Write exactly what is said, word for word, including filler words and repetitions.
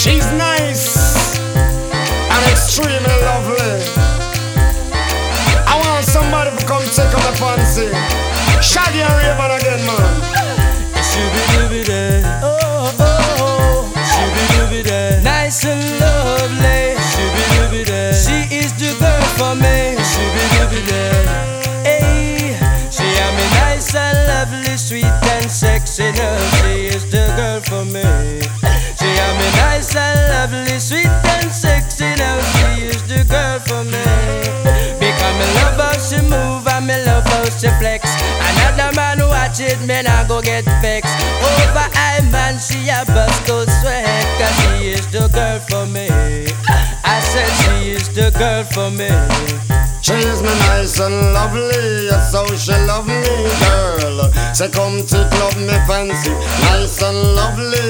She's nice and extremely lovely. I want somebody to come take on the fancy. Shaggy and Raven again, man. Shooby-dooby-day, oh, oh, oh. Shooby-dooby-day, nice and lovely. Shooby-dooby-day, she is the girl for me. Shooby-dooby-day, hey, she am me nice and lovely, sweet and sexy. No, she is the girl for me. She am me nice and lovely, sweet and sexy. Now she is the girl for me. Because me love how she move and me love how she flex. Another man watch it, me nah go get vexed. Over I man, she a bust out sweat. Cause she is the girl for me. I said she is the girl for me. She is me nice and lovely, that's how she love me, girl. Say come take love me fancy, nice and lovely.